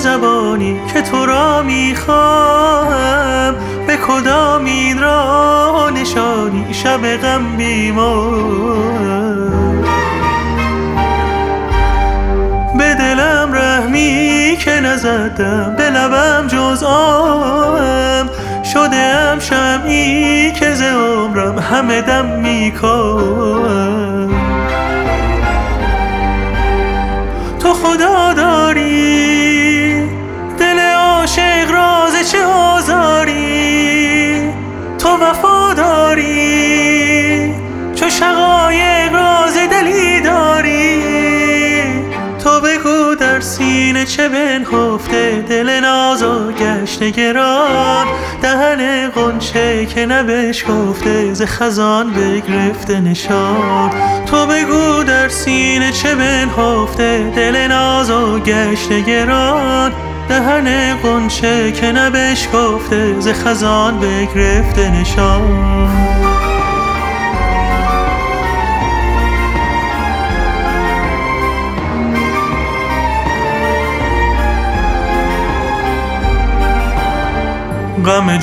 زبانی که تو را میخواهم، به کدام این راه نشانی شب غم بیمار. به دلم رحمی که نزدم، به لبم جز آهم، شدم شمعی که ز عمرم همه دم میکاهم. تو خدا داری دل عاشق راز چه آزاری، تو وفا داری چو شقایق راز دلی داری. تو بگو در سینه چه بنهفته، دل نازو گشته گران، دهن غنچه که نبشکفته ز خزان بگرفته نشان. تو بگو در سینه چه بنهفته، دل نازو گشته گران، دهن غنچه که نبشکفته ز خزان بگرفته نشان. غم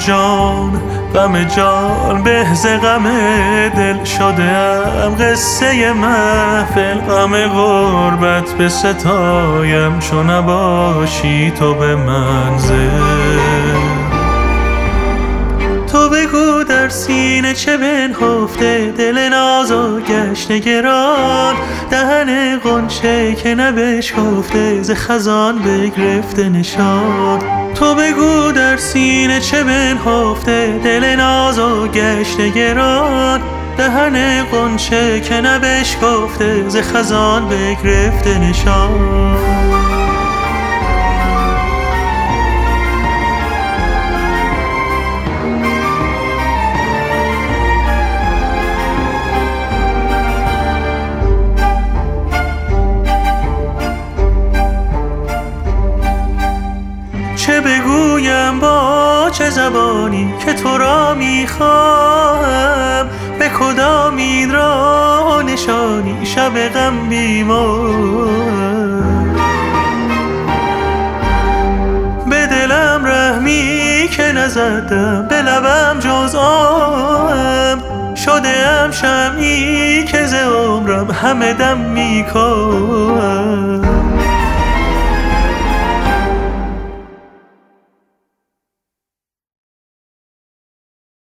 جان به ز غم دل شدم، قصه محفل غم غربت به ستایم، چو نباشی تو به منزل. تو بگو در سینه چه بنهفته، دل نازو گشته گران، دهن غنچه که نبشکفته ز خزان بگرفته نشان. تو بگو در سینه چه بنهفته، دل نازو گشته گران، دهن غنچه که نبشکفته ز خزان بگرفته نشان. چه بگویم با چه زبانی که تو را میخواهم، به کدام این راه نشانی شب غم بیمار. به دلم رحمی که نزدم، به لبم جز آهم، شدم شمعی که ز عمرم همه دم میکاهم.